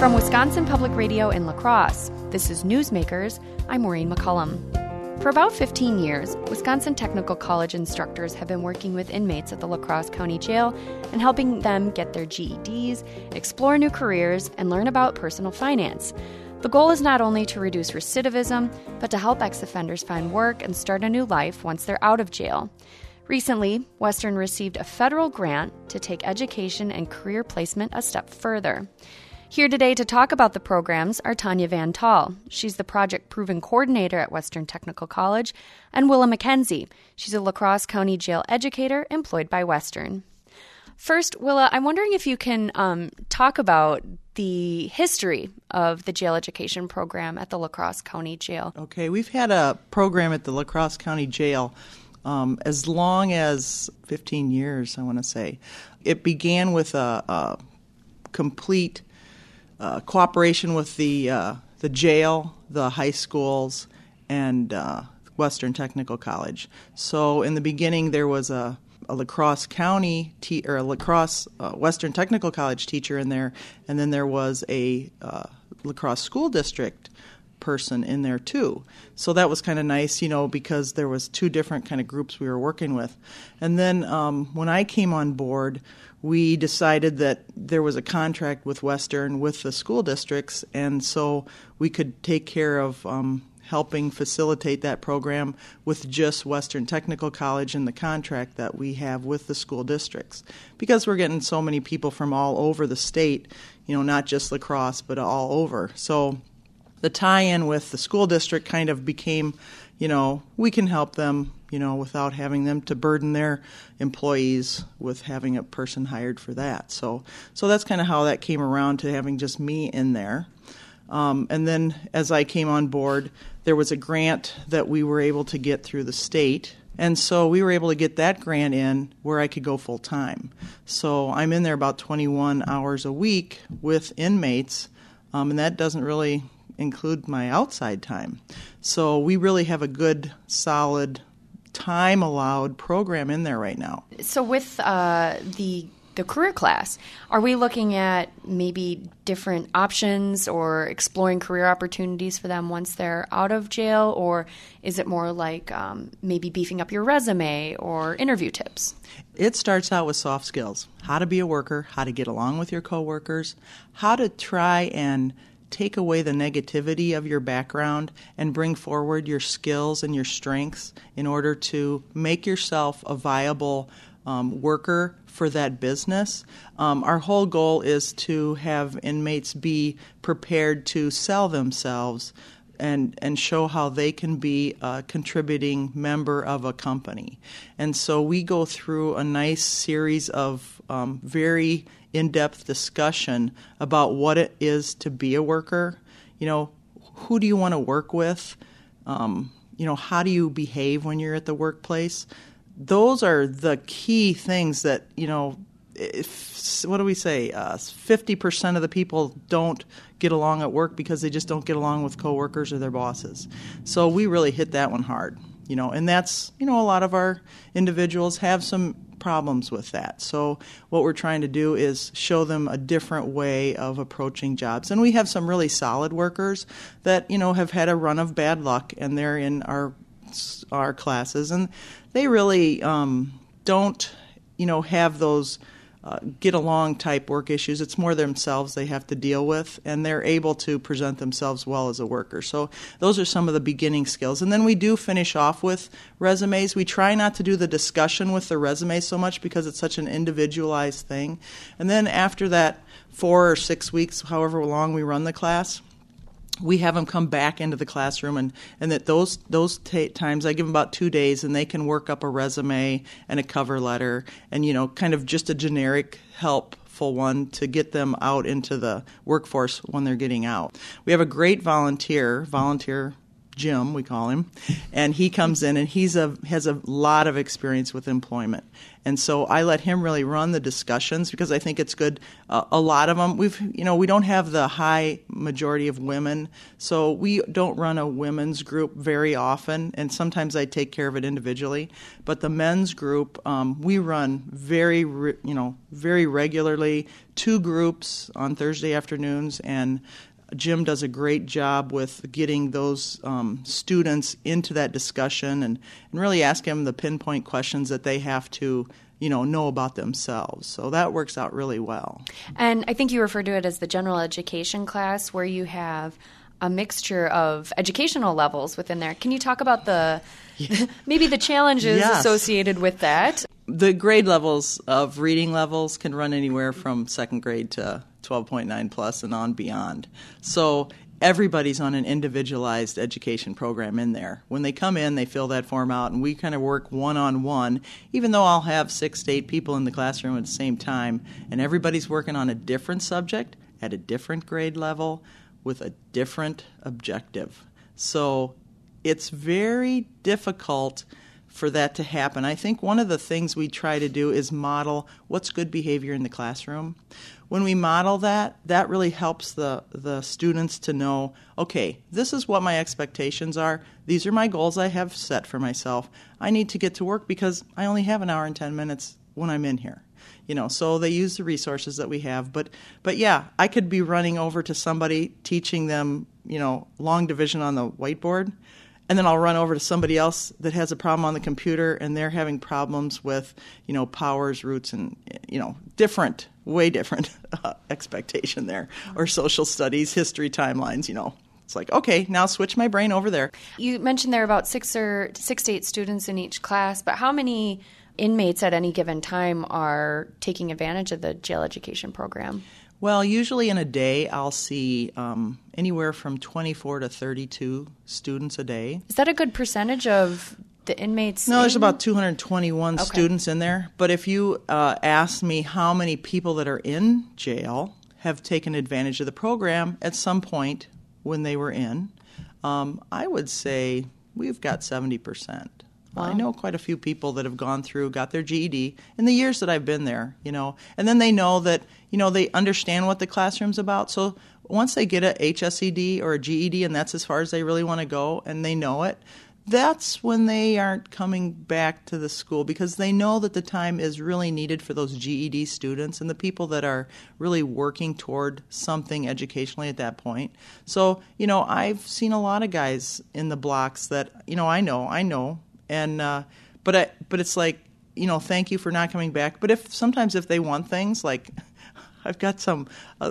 From Wisconsin Public Radio in La Crosse, this is Newsmakers. I'm Maureen McCullum. For about 15 years, Wisconsin Technical College instructors have been working with inmates at the La Crosse County Jail and helping them get their GEDs, explore new careers, and learn about personal finance. The goal is not only to reduce recidivism, but to help ex-offenders find work and start a new life once they're out of jail. Recently, Western received a federal grant to take education and career placement a step further. Here today to talk about the programs are Tanya Van Tall. She's the Project Proven Coordinator at Western Technical College, and Willa McKenzie. She's a La Crosse County Jail educator employed by Western. First, Willa, I'm wondering if you can talk about the history of the jail education program at the La Crosse County Jail. Okay, we've had a program at the La Crosse County Jail as long as 15 years, I want to say. It began with a complete cooperation with the jail, the high schools, and Western Technical College. So in the beginning, there was a La Crosse County or a La Crosse Western Technical College teacher in there, and then there was a La Crosse School District person in there too. So that was kind of nice, because there was two different kind of groups we were working with. And then when I came on board, we decided that there was a contract with Western with the school districts, and so we could take care of helping facilitate that program with just Western Technical College and the contract that we have with the school districts. Because we're getting so many people from all over the state, not just La Crosse, but all over. So the tie-in with the school district kind of became, we can help them, without having them to burden their employees with having a person hired for that. So that's kind of how that came around to having just me in there. And then as I came on board, there was a grant that we were able to get through the state. And so we were able to get that grant in where I could go full-time. So I'm in there about 21 hours a week with inmates, and that doesn't really include my outside time. So we really have a good, solid, time-allowed program in there right now. So with the career class, are we looking at maybe different options or exploring career opportunities for them once they're out of jail, or is it more like maybe beefing up your resume or interview tips? It starts out with soft skills, how to be a worker, how to get along with your coworkers, how to try and take away the negativity of your background and bring forward your skills and your strengths in order to make yourself a viable worker for that business. Our whole goal is to have inmates be prepared to sell themselves and show how they can be a contributing member of a company. And so we go through a nice series of very in-depth discussion about what it is to be a worker. Who do you want to work with? How do you behave when you're at the workplace? Those are the key things that, what do we say? 50% of the people don't get along at work because they just don't get along with coworkers or their bosses. So we really hit that one hard, and that's, a lot of our individuals have some problems with that. So what we're trying to do is show them a different way of approaching jobs. And we have some really solid workers that, have had a run of bad luck, and they're in our classes, and they really don't, have those get-along type work issues. It's more themselves they have to deal with, and they're able to present themselves well as a worker. So those are some of the beginning skills. And then we do finish off with resumes. We try not to do the discussion with the resume so much because it's such an individualized thing. And then after that 4 or 6 weeks, however long we run the class, we have them come back into the classroom, and that those times I give them about 2 days, and they can work up a resume and a cover letter and, kind of just a generic helpful one to get them out into the workforce when they're getting out. We have a great volunteer Jim, we call him, and he comes in and has a lot of experience with employment. And so I let him really run the discussions because I think it's good. A lot of them, we don't have the high majority of women, so we don't run a women's group very often, and sometimes I take care of it individually. But the men's group, we run very regularly, 2 groups on Thursday afternoons, and Jim does a great job with getting those students into that discussion and really ask them the pinpoint questions that they have to, know about themselves. So that works out really well. And I think you refer to it as the general education class, where you have a mixture of educational levels within there. Can you talk about maybe the challenges associated with that? The grade levels of reading levels can run anywhere from second grade to 12.9 plus and on beyond. So everybody's on an individualized education program in there. When they come in, they fill that form out, and we kind of work one-on-one, even though I'll have 6 to 8 people in the classroom at the same time, and everybody's working on a different subject at a different grade level with a different objective. So it's very difficult for that to happen. I think one of the things we try to do is model what's good behavior in the classroom. When we model that really helps the students to know, okay, this is what my expectations are. These are my goals I have set for myself. I need to get to work because I only have an hour and 10 minutes when I'm in here. So they use the resources that we have. But yeah, I could be running over to somebody teaching them, long division on the whiteboard, and then I'll run over to somebody else that has a problem on the computer, and they're having problems with, powers, roots, and, way different expectation there. Or social studies, history, timelines, It's like, okay, now switch my brain over there. You mentioned there are about 6 to 8 students in each class, but how many inmates at any given time are taking advantage of the jail education program? Well, usually in a day, I'll see anywhere from 24 to 32 students a day. Is that a good percentage of the inmates? No, there's about 221 students in there. But if you ask me how many people that are in jail have taken advantage of the program at some point when they were in, I would say we've got 70%. Wow. I know quite a few people that have gone through, got their GED in the years that I've been there, and then they know that, they understand what the classroom's about. So once they get a HSED or a GED, and that's as far as they really want to go, and they know it, that's when they aren't coming back to the school because they know that the time is really needed for those GED students and the people that are really working toward something educationally at that point. So, I've seen a lot of guys in the blocks that, I know. And but it's like, thank you for not coming back. But sometimes if they want things like I've got some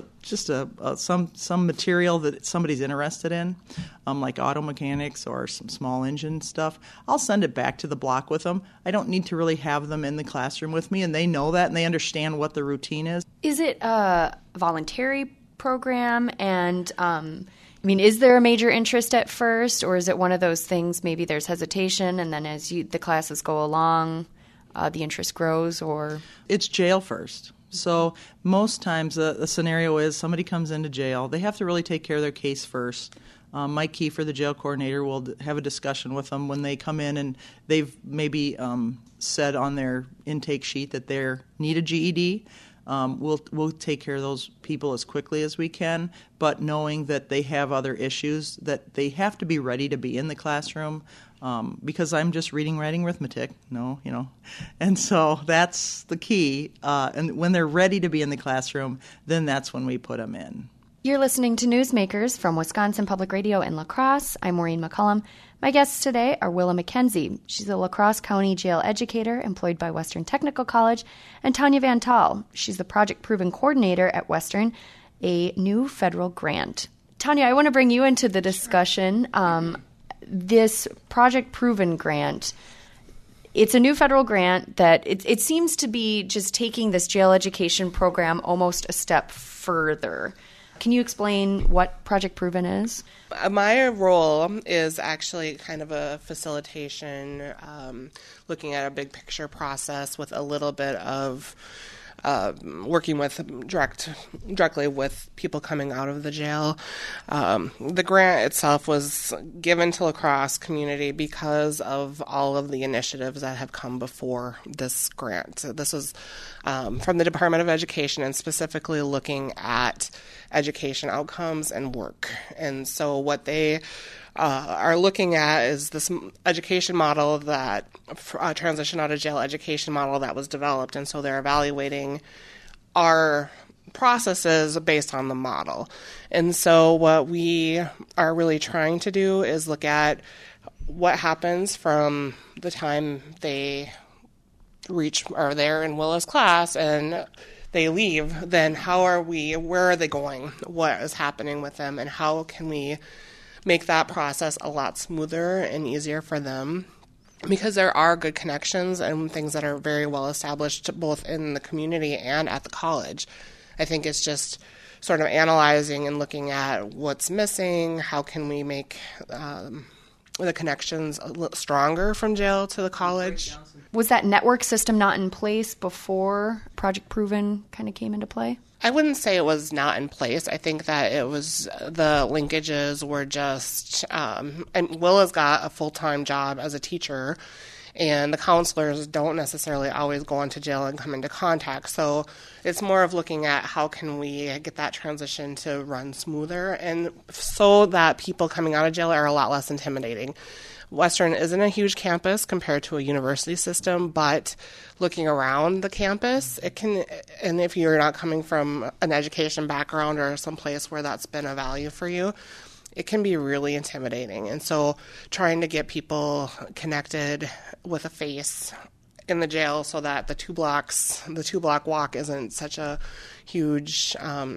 material that somebody's interested in, like auto mechanics or some small engine stuff, I'll send it back to the block with them. I don't need to really have them in the classroom with me, and they know that and they understand what the routine is. Is it a voluntary program? And is there a major interest at first, or is it one of those things, maybe there's hesitation, and then as the classes go along, the interest grows, or? It's jail first. So most times the scenario is somebody comes into jail. They have to really take care of their case first. Mike Kiefer, the jail coordinator, will have a discussion with them when they come in and they've maybe said on their intake sheet that they need a GED. We'll take care of those people as quickly as we can, but knowing that they have other issues, that they have to be ready to be in the classroom, because I'm just reading, writing, arithmetic. And so that's the key. And when they're ready to be in the classroom, then that's when we put them in. You're listening to Newsmakers from Wisconsin Public Radio in La Crosse. I'm Maureen McCullum. My guests today are Willa McKenzie. She's a La Crosse County jail educator employed by Western Technical College, and Tanya Van Taal. She's the Project Proven coordinator at Western, a new federal grant. Tanya, I want to bring you into the discussion. This Project Proven grant, it's a new federal grant that it seems to be just taking this jail education program almost a step further. Can you explain what Project Proven is? My role is actually kind of a facilitation, looking at a big picture process with a little bit of working with directly with people coming out of the jail. The grant itself was given to La Crosse community because of all of the initiatives that have come before this grant. So this was from the Department of Education, and specifically looking at education outcomes and work. And so what they are looking at is this education model that transition out of jail education model that was developed. And so they're evaluating our processes based on the model. And so what we are really trying to do is look at what happens from the time they are there in Willa's class and they leave, then where are they going? What is happening with them, and how can we make that process a lot smoother and easier for them? Because there are good connections and things that are very well established both in the community and at the college. I think it's just sort of analyzing and looking at what's missing, how can we make the connections a little stronger from jail to the college. Was that network system not in place before Project Proven kind of came into play? I wouldn't say it was not in place. I think that it was the linkages were just, and Willa's got a full-time job as a teacher, and the counselors don't necessarily always go into jail and come into contact. So it's more of looking at how can we get that transition to run smoother, and so that people coming out of jail are a lot less intimidating. Western isn't a huge campus compared to a university system, but looking around the campus, it can, and if you're not coming from an education background or someplace where that's been a value for you, it can be really intimidating. And so trying to get people connected with a face in the jail so that the two block walk isn't such a huge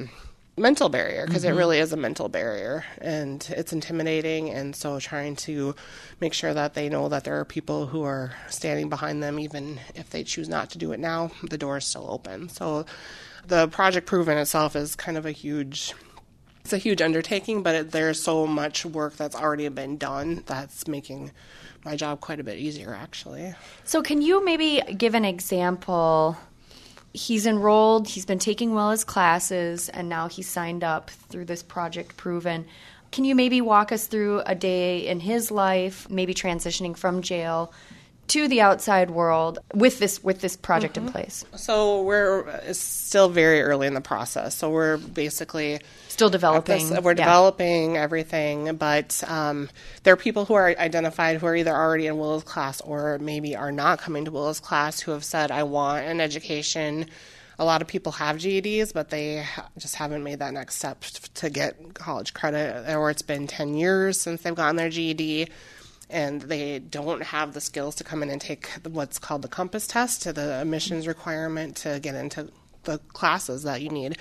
mental barrier, because it really is a mental barrier and it's intimidating. And so trying to make sure that they know that there are people who are standing behind them, even if they choose not to do it now, the door is still open. So the Project Proven itself is kind of a huge undertaking, but there's so much work that's already been done that's making my job quite a bit easier, actually. So can you maybe give an example? He's enrolled, he's been taking Willa's classes, and now he's signed up through this Project Proven. Can you maybe walk us through a day in his life, maybe transitioning from jail to the outside world with this project in place? So it's still very early in the process. So we're basically still developing. We're developing everything, but there are people who are identified who are either already in Willa's class or maybe are not coming to Willa's class who have said, I want an education. A lot of people have GEDs, but they just haven't made that next step to get college credit, or it's been 10 years since they've gotten their GED. And they don't have the skills to come in and take what's called the Compass test, to the admissions requirement to get into the classes that you need.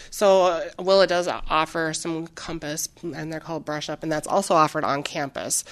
So Willa does offer some Compass, and they're called Brush Up, and that's also offered on campus.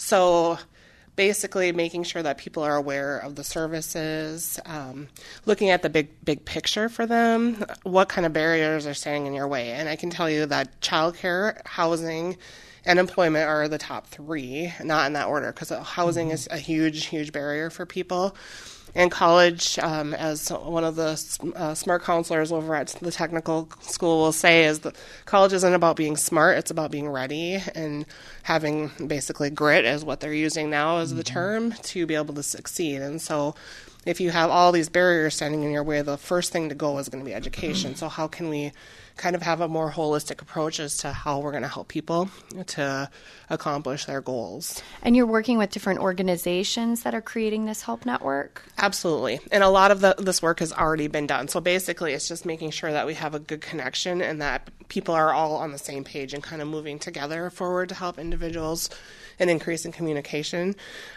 So basically making sure that people are aware of the services, looking at the big picture for them, what kind of barriers are standing in your way. And I can tell you that childcare, housing, and employment are the top three, not in that order, because housing is a huge barrier for people. And college, as one of the smart counselors over at the technical school will say, is that college isn't about being smart, it's about being ready and having basically grit, is what they're using now as the term, to be able to succeed. And so if you have all these barriers standing in your way, the first thing to go is going to be education. So how can we kind of have a more holistic approach as to how we're going to help people to accomplish their goals. And you're working with different organizations that are creating this help network? Absolutely. And a lot of this work has already been done. So basically it's just making sure that we have a good connection and that people are all on the same page and kind of moving together forward to help individuals and increase in communication.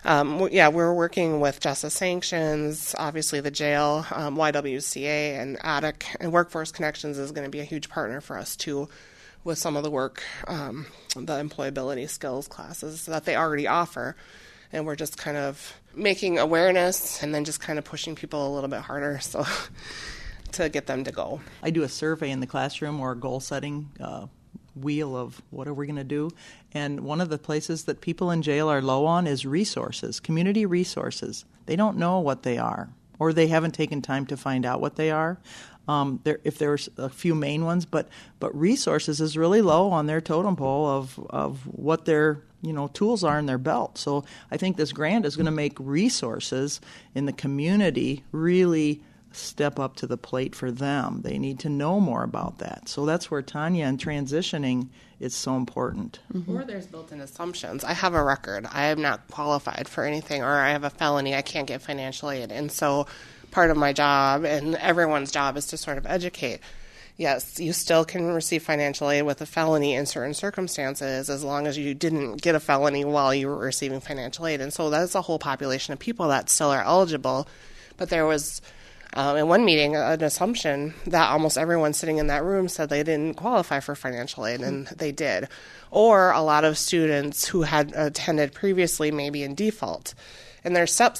We're working with Justice Sanctions, obviously the jail, YWCA, and ADDIC, and Workforce Connections is going to be a huge partner for us too, with some of the work, the employability skills classes that they already offer. And we're just kind of making awareness and then just kind of pushing people a little bit harder so to get them to go. I do a survey in the classroom or a goal setting wheel of what are we going to do. And one of the places that people in jail are low on is resources, community resources. They don't know what they are. or they haven't taken time to find out what they are. If there's a few main ones, but resources is really low on their totem pole of what their tools are in their belt. So I think this grant is going to make resources in the community really step up to the plate for them. They need to know more about that. So that's where Tanya and transitioning is so important. Mm-hmm. Or there's built-in assumptions. I have a record. I am not qualified for anything, or I have a felony. I can't get financial aid. And so part of my job and everyone's job is to sort of educate. Yes, you still can receive financial aid with a felony in certain circumstances as long as you didn't get a felony while you were receiving financial aid. And so that's a whole population of people that still are eligible. But there was in one meeting, an assumption that almost everyone sitting in that room said they didn't qualify for financial aid, and they did. Or a lot of students who had attended previously may be in default. And there's steps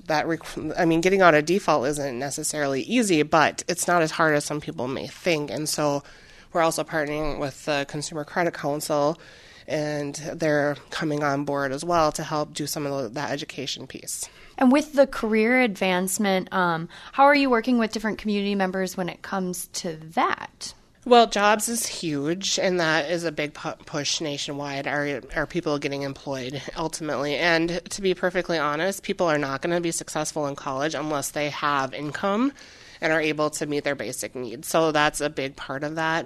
getting out of default isn't necessarily easy, but it's not as hard as some people may think. And so we're also partnering with the Consumer Credit Council, and they're coming on board as well to help do some of that education piece. And with the career advancement, how are you working with different community members when it comes to that? Well, jobs is huge, and that is a big push nationwide. Are people getting employed ultimately? And to be perfectly honest, people are not going to be successful in college unless they have income and are able to meet their basic needs. So that's a big part of that.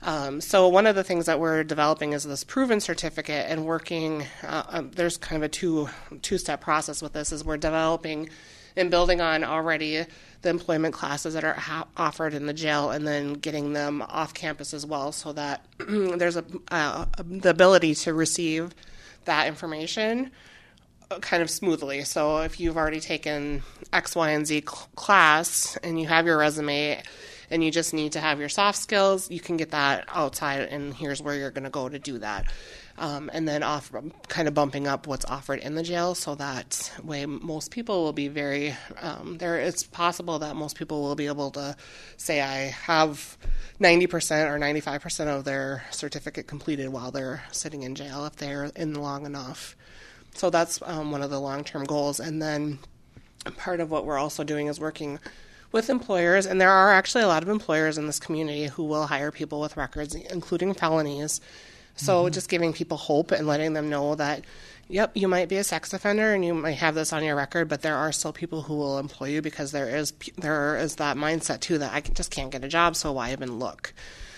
So one of the things that we're developing is this proven certificate, and working, there's kind of a two-step process with this, is we're developing and building on already the employment classes that are offered in the jail, and then getting them off campus as well, so that there's the ability to receive that information kind of smoothly. So if you've already taken X, Y, and Z class and you have your resume and you just need to have your soft skills, you can get that outside, and here's where you're going to go to do that. And then kind of bumping up what's offered in the jail, so that way most people will be very, it's possible that most people will be able to say, I have 90% or 95% of their certificate completed while they're sitting in jail, if they're in long enough. So that's one of the long-term goals. And then part of what we're also doing is working with employers, and there are actually a lot of employers in this community who will hire people with records, including felonies. So just giving people hope and letting them know that, yep, you might be a sex offender and you might have this on your record, but there are still people who will employ you, because there is that mindset too that I just can't get a job, so why even look?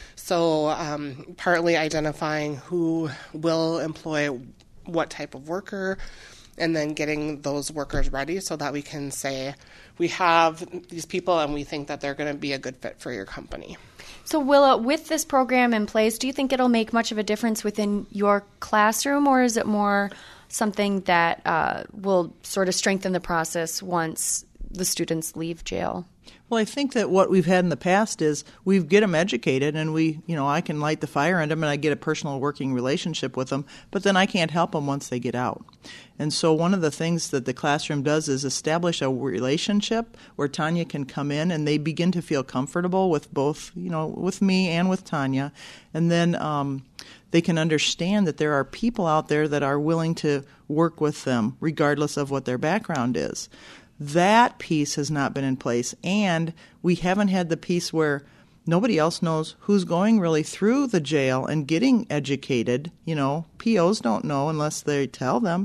So partly identifying who will employ what type of worker, and then getting those workers ready so that we can say, we have these people and we think that they're going to be a good fit for your company. So Willa, with this program in place, do you think it'll make much of a difference within your classroom, or is it more something that will sort of strengthen the process once the students leave jail? Well, I think that what we've had in the past is we get them educated, and I can light the fire under them, and I get a personal working relationship with them, but then I can't help them once they get out. And so one of the things that the classroom does is establish a relationship where Tanya can come in, and they begin to feel comfortable with both, with me and with Tanya. And then they can understand that there are people out there that are willing to work with them regardless of what their background is. That piece has not been in place, and we haven't had the piece where nobody else knows who's going really through the jail and getting educated. POs don't know unless they tell them.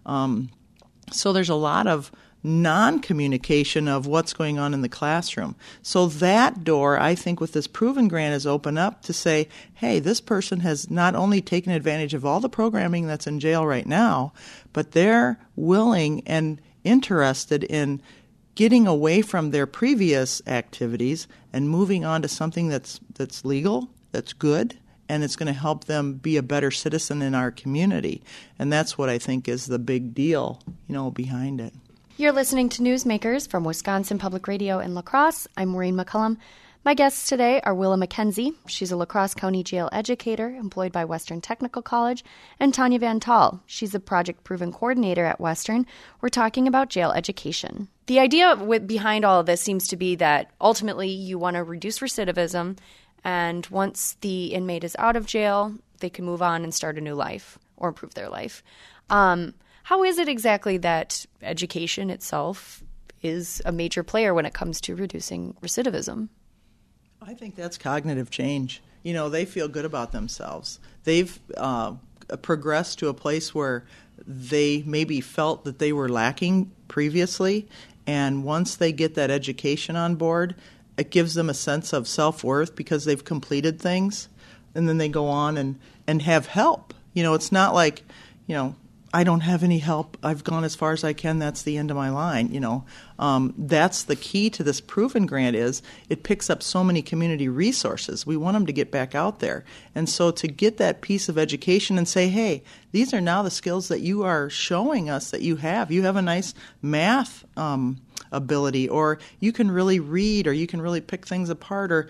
So there's a lot of non-communication of what's going on in the classroom. So that door, I think, with this Proven grant is open up to say, hey, this person has not only taken advantage of all the programming that's in jail right now, but they're willing and interested in getting away from their previous activities and moving on to something that's legal, that's good, and it's going to help them be a better citizen in our community. And that's what I think is the big deal, behind it. You're listening to Newsmakers from Wisconsin Public Radio in La Crosse. I'm Maureen McCullum. My guests today are Willa McKenzie. She's a La Crosse County jail educator employed by Western Technical College, and Tanya Van Tall. She's a Project Proven coordinator at Western. We're talking about jail education. The idea behind all of this seems to be that ultimately you want to reduce recidivism, and once the inmate is out of jail, they can move on and start a new life or improve their life. How is it exactly that education itself is a major player when it comes to reducing recidivism. I think that's cognitive change. They feel good about themselves. They've progressed to a place where they maybe felt that they were lacking previously, and once they get that education on board, it gives them a sense of self-worth because they've completed things, and then they go on and have help. It's not like, I don't have any help. I've gone as far as I can. That's the end of my line. That's the key to this Proven Grant is it picks up so many community resources. We want them to get back out there. And so to get that piece of education and say, hey, these are now the skills that you are showing us that you have. You have a nice math ability, or you can really read, or you can really pick things apart, or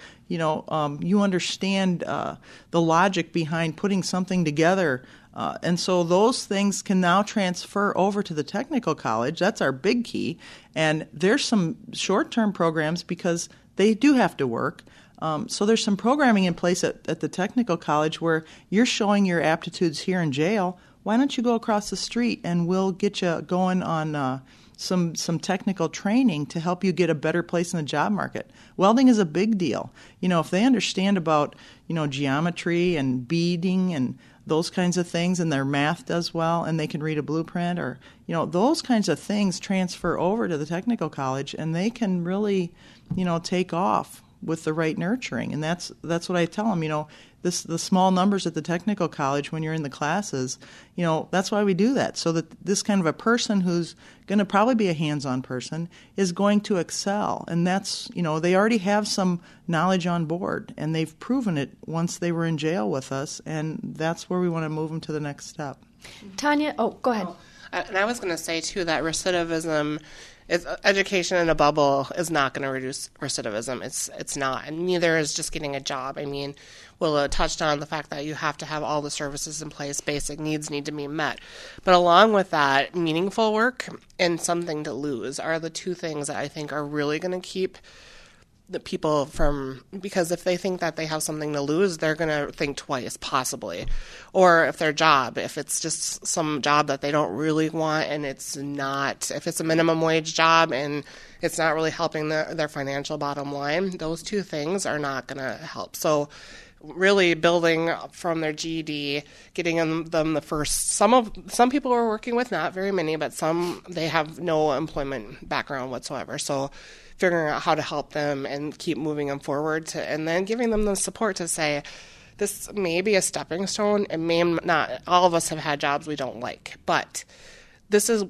you understand the logic behind putting something together. And so those things can now transfer over to the technical college. That's our big key. And there's some short-term programs because they do have to work. So there's some programming in place at the technical college where you're showing your aptitudes here in jail. Why don't you go across the street and we'll get you going on some technical training to help you get a better place in the job market. Welding is a big deal. If they understand about, geometry and beading and those kinds of things, and their math does well, and they can read a blueprint, or, those kinds of things transfer over to the technical college, and they can really, take off with the right nurturing. And that's what I tell them, the small numbers at the technical college when you're in the classes, that's why we do that, so that this kind of a person who's going to probably be a hands-on person is going to excel. And that's, they already have some knowledge on board, and they've proven it once they were in jail with us, and that's where we want to move them to the next step. Tanya, go ahead. And I was going to say, too, that recidivism education in a bubble is not going to reduce recidivism. It's not, and neither is just getting a job. I mean, Willa touched on the fact that you have to have all the services in place, basic needs need to be met. But along with that, meaningful work and something to lose are the two things that I think are really going to keep the people from, because if they think that they have something to lose, they're going to think twice, possibly. Or if their job, if it's just some job that they don't really want, and it's not, if it's a minimum wage job and it's not really helping their financial bottom line, those two things are not going to help. So really building from their GED, getting them the first, some people we're working with, not very many, but some, they have no employment background whatsoever. So figuring out how to help them and keep moving them forward and then giving them the support to say, this may be a stepping stone. It may not, all of us have had jobs we don't like, but this is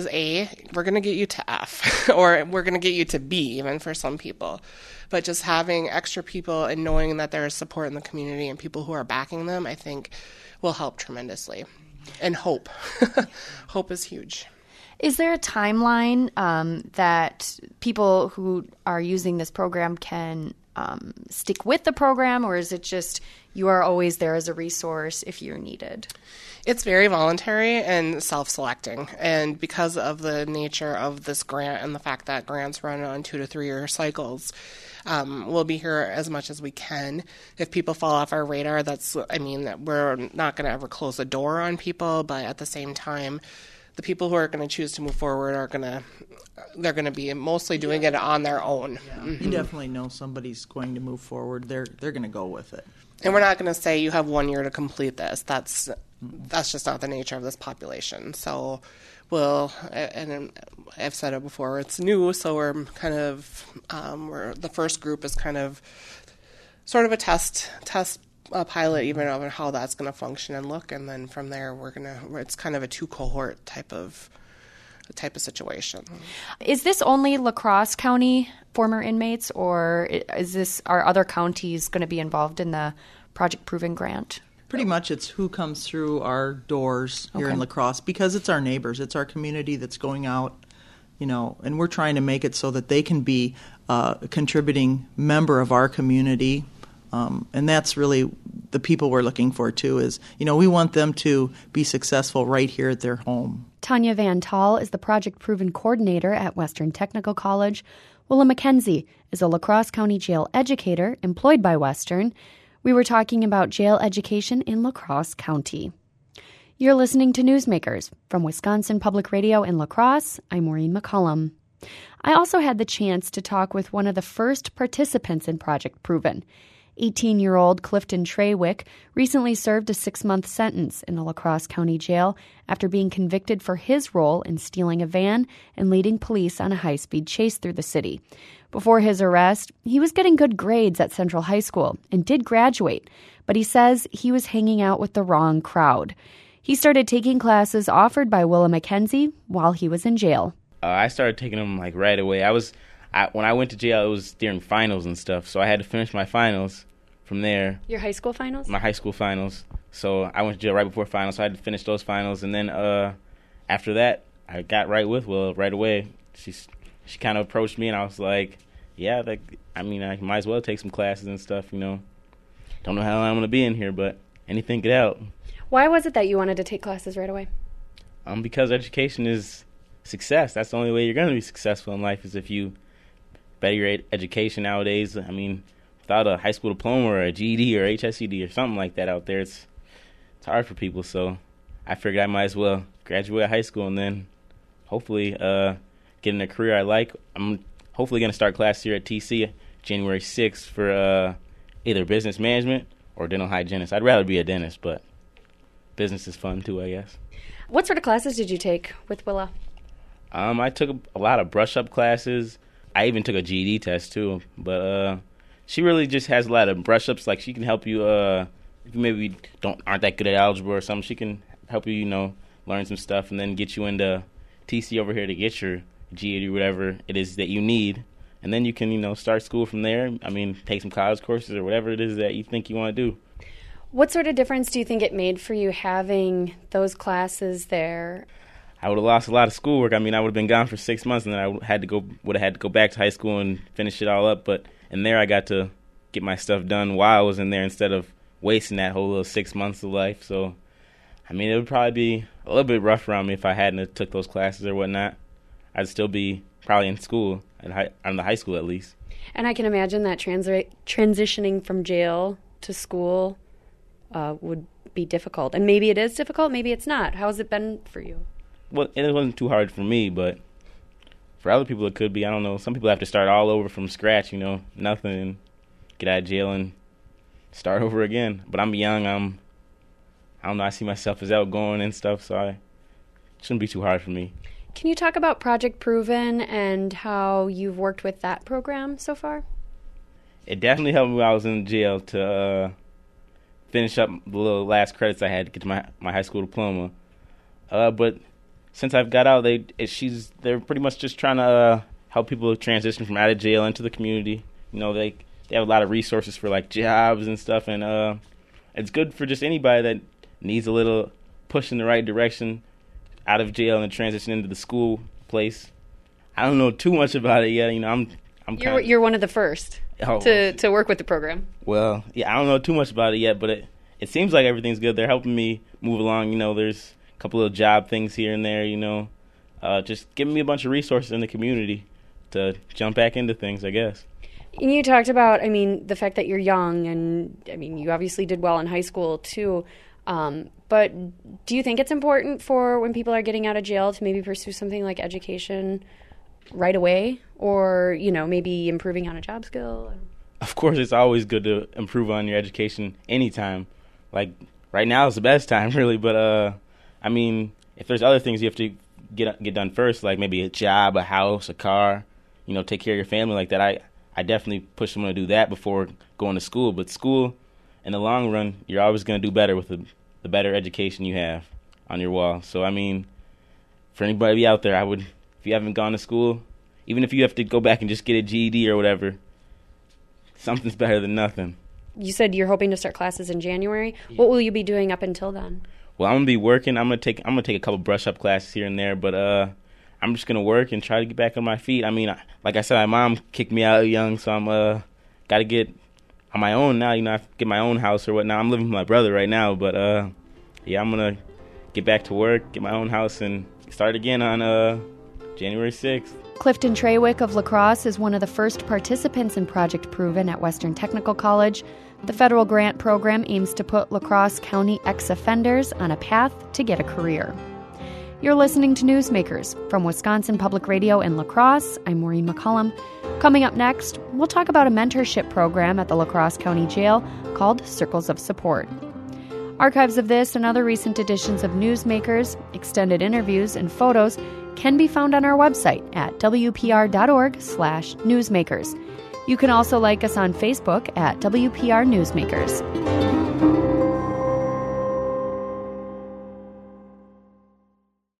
A, we're going to get you to F, or we're going to get you to B, even for some people. But just having extra people and knowing that there is support in the community and people who are backing them, I think will help tremendously. And hope. Hope is huge. Is there a timeline that people who are using this program can stick with the program, or is it just you are always there as a resource if you're needed? It's very voluntary and self-selecting, and because of the nature of this grant and the fact that grants run on 2 to 3 year cycles, we'll be here as much as we can. If people fall off our radar, we're not going to ever close the door on people, but at the same time, the people who are going to choose to move forward they're going to be mostly doing it on their own. Yeah. Mm-hmm. You definitely know somebody's going to move forward. They're going to go with it. And we're not going to say you have 1 year to complete this. That's just not the nature of this population. So and I've said it before, it's new, so we're kind of, the first group is kind of sort of a test pilot even of how that's going to function and look, and then from there it's kind of a 2 cohort type of situation. Is this only La Crosse County former inmates, or are other counties going to be involved in the Project Proven Grant? Pretty much it's who comes through our doors here in La Crosse, because it's our neighbors, it's our community that's going out, and we're trying to make it so that they can be a contributing member of our community. And that's really the people we're looking for, too, is, we want them to be successful right here at their home. Tanya Van Tall is the Project Proven coordinator at Western Technical College. Willa McKenzie is a La Crosse County jail educator employed by Western. We were talking about jail education in La Crosse County. You're listening to Newsmakers from Wisconsin Public Radio in La Crosse. I'm Maureen McCollum. I also had the chance to talk with one of the first participants in Project Proven. 18-year-old Clifton Trawick recently served a 6-month sentence in the La Crosse County Jail after being convicted for his role in stealing a van and leading police on a high-speed chase through the city. Before his arrest, he was getting good grades at Central High School and did graduate, but he says he was hanging out with the wrong crowd. He started taking classes offered by Willa McKenzie while he was in jail. I started taking them right away. When I went to jail, it was during finals and stuff, so I had to finish my finals. From there, your high school finals? My high school finals. So I went to jail right before finals, so I had to finish those finals. And then after that, I got right with Will right away. She kind of approached me, and I was like, yeah, I might as well take some classes and stuff, you know. Don't know how long I'm going to be in here, but anything could help. Why was it that you wanted to take classes right away? Because education is success. That's the only way you're going to be successful in life is if you better your education nowadays. I mean, without a high school diploma or a GED or HSED or something like that out there, it's hard for people. So I figured I might as well graduate high school and then hopefully get in a career I like. I'm hopefully going to start class here at TC January 6th for either business management or dental hygienist. I'd rather be a dentist, but business is fun too, I guess. What sort of classes did you take with Willa? I took a lot of brush-up classes. I even took a GED test too, but she really just has a lot of brush-ups. Like, she can help you if you maybe aren't that good at algebra or something. She can help you, learn some stuff and then get you into TC over here to get your GED or whatever it is that you need. And then you can, start school from there. I mean, take some college courses or whatever it is that you think you want to do. What sort of difference do you think it made for you having those classes there? I would have lost a lot of schoolwork. I mean, I would have been gone for 6 months, and then I would have had to go back to high school and finish it all up. But in there, I got to get my stuff done while I was in there instead of wasting that whole little 6 months of life. So, I mean, it would probably be a little bit rough around me if I hadn't have took those classes or whatnot. I'd still be probably in school, in the high school at least. And I can imagine that transitioning from jail to school would be difficult. And maybe it is difficult, maybe it's not. How has it been for you? Well, it wasn't too hard for me, but for other people it could be. I don't know. Some people have to start all over from scratch, nothing, and get out of jail and start over again. But I'm young. I don't know. I see myself as outgoing and stuff, so it shouldn't be too hard for me. Can you talk about Project Proven and how you've worked with that program so far? It definitely helped me when I was in jail to finish up the little last credits I had to get to my high school diploma. But since I've got out, they're pretty much just trying to help people transition from out of jail into the community. They have a lot of resources for like jobs and stuff, and it's good for just anybody that needs a little push in the right direction out of jail and transition into the school place. I don't know too much about it yet. You're one of the first to work with the program. Well, yeah, I don't know too much about it yet, but it seems like everything's good. They're helping me move along. There's a couple of job things here and there, just giving me a bunch of resources in the community to jump back into things, I guess. And you talked about, the fact that you're young, and, you obviously did well in high school, too. But do you think it's important for when people are getting out of jail to maybe pursue something like education right away, or, maybe improving on a job skill? Of course, it's always good to improve on your education anytime. Like, right now is the best time, really, but, if there's other things you have to get done first, like maybe a job, a house, a car, take care of your family like that, I definitely push someone to do that before going to school. But school, in the long run, you're always going to do better with the better education you have on your wall. So, for anybody out there, if you haven't gone to school, even if you have to go back and just get a GED or whatever, something's better than nothing. You said you're hoping to start classes in January. Yeah. What will you be doing up until then? Well, I'm gonna be working. I'm gonna take a couple brush-up classes here and there, but I'm just gonna work and try to get back on my feet. Like I said, my mom kicked me out young, so I'm gotta get on my own now. I have to get my own house or whatnot. I'm living with my brother right now, but yeah, I'm gonna get back to work, get my own house, and start again on January 6th. Clifton Trawick of La Crosse is one of the first participants in Project Proven at Western Technical College. The federal grant program aims to put La Crosse County ex-offenders on a path to get a career. You're listening to Newsmakers from Wisconsin Public Radio in La Crosse. I'm Maureen McCullum. Coming up next, we'll talk about a mentorship program at the La Crosse County Jail called Circles of Support. Archives of this and other recent editions of Newsmakers, extended interviews, and photos can be found on our website at wpr.org/newsmakers. You can also like us on Facebook at WPR Newsmakers.